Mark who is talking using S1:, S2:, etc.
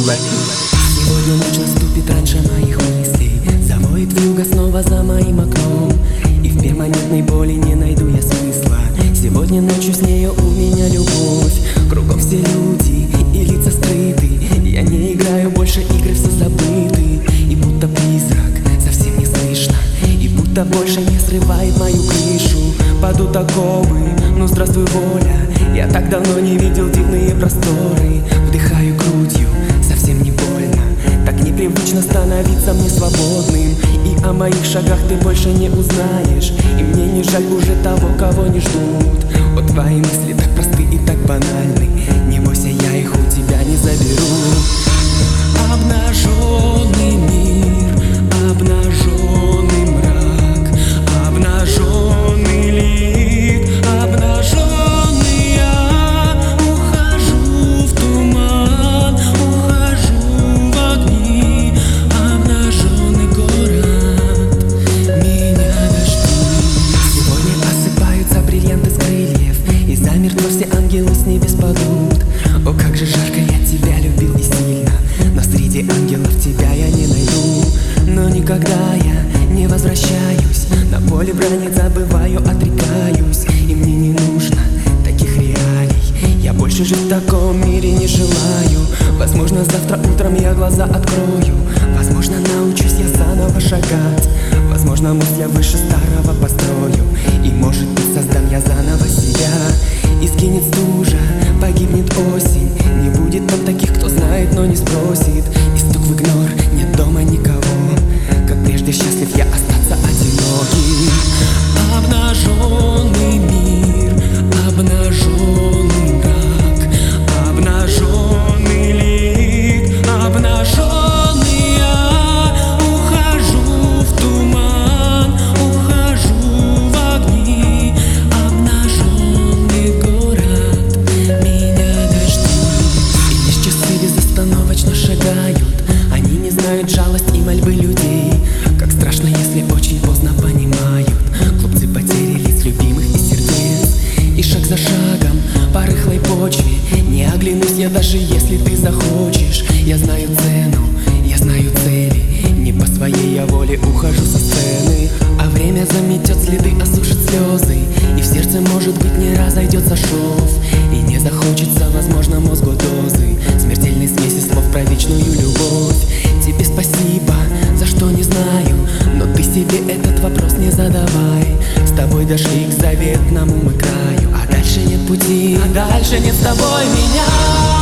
S1: Дрила.
S2: Сегодня ночь наступит раньше моих мыслей, завоет вьюга снова за моим окном, и в перманентной боли не найду я смысла. Сегодня ночью с нею у меня любовь. Кругом все люди и лица скрыты, я не играю больше игры, все забыты. И будто призрак совсем не слышно, и будто больше не срывает мою крышу. Падут оковы, ну здравствуй, воля. Я так давно не видел дивные просторы. Вдыхаю грудью, совсем не больно, так непривычно становиться мне свободным. И о моих шагах ты больше не узнаешь, и мне не жаль уже того, кого не ждут. Вот твои мысли так просты и так банальны, не бойся, я их у тебя не заберу. Обнаженный мир, обнаженный мрак, обнаженный лик, обнаженный я. Ухожу в туман, ухожу в огни, обнаженный город меня дождут. Сегодня осыпаются бриллианты с крыльев, и замертво все ангелы с небес падут. О, как же жарко, я тебя любил и сильно, но среди ангелов тебя я не найду. Но никогда я не возвращаюсь, на поле брани забываю, отрекаюсь. И мне не нужно таких реалий, я больше жить в таком мире не желаю. Возможно, завтра утром я глаза открою, возможно, научусь я заново шагать, возможно, мысль я выше старого построю, и может быть создам я заново себя. И скинет стужа, погибнет осень, не будет там таких, кто знает, но не спросит. И стук в игнор, нет дома никого, как прежде счастлив я остаться одиноким. Обнаженный мир, обнаженный мрак, обнаженный лик, обнаженный я. Ухожу в туман, ухожу в огни, обнаженный город меня дождут. И лишь часы безостановочно шагают, они не знают жалость и мольбы людей. Как страшно, если очень поздно понимают, глупцы потери лиц любимых и сердец. И шаг за шагом по рыхлой почве, не оглянусь я, даже если ты захочешь. Я знаю цену, я знаю цели, не по своей я воле ухожу со сцены. А время заметет следы, осушит слезы, и в сердце, может быть, не разойдется шов, и не захочется, возможно, мозгу дозы смертельной смеси слов про вечную любовь. Тебе спасибо, за что не знаю, но ты себе этот вопрос не задавай. С тобой дошли к заветному мы краю, а дальше нет пути, а дальше нет с тобой меня.